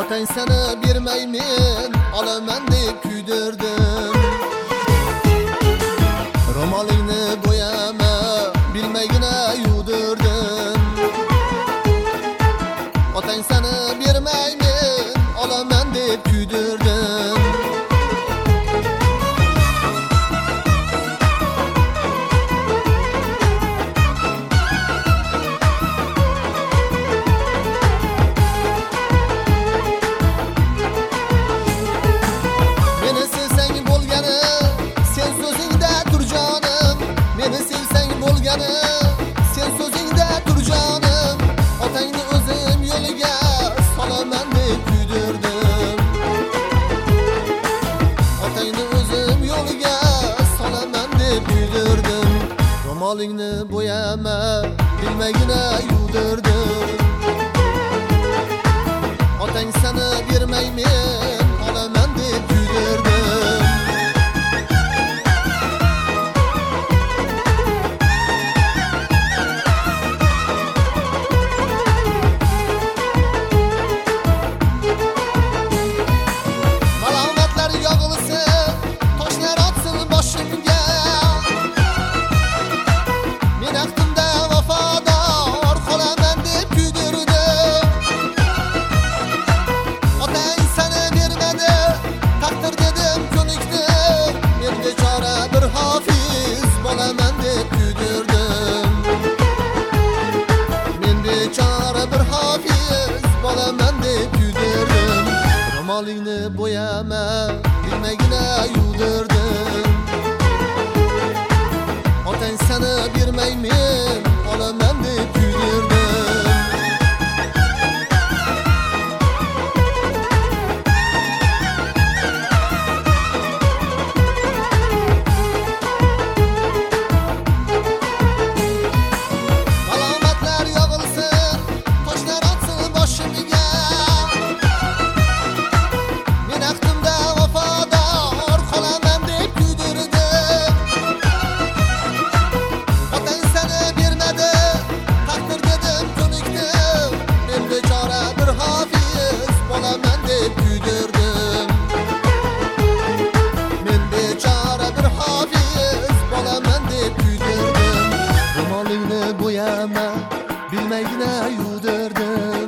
Otang seni bermaymen, olaman deb kuydirdim. Ro'molingni bo'yama, bilmaygina yuvdirdim. Otang seni bermaymen, olaman deb kuydirdim. Sen so'zingda tur jonim, otangni o'zim yo'liga solaman deb kuydirdim. Otangni o'zim yo'liga solaman deb kuydirdim. Ro'molingni bo'yama, bilmaygina yuvdirdim. Otang seni bermaymen, olaman deb kuydirdim. Ro'molingni bo'yama, bilmaygina yuvdirdim. Otang seni bermaymen, olaman deb kuydirdim. Malomatlar yog'ilsin, toshlar otsin boshimga. Ro'molingni bo'yama, bilmaygina yuvdirdim.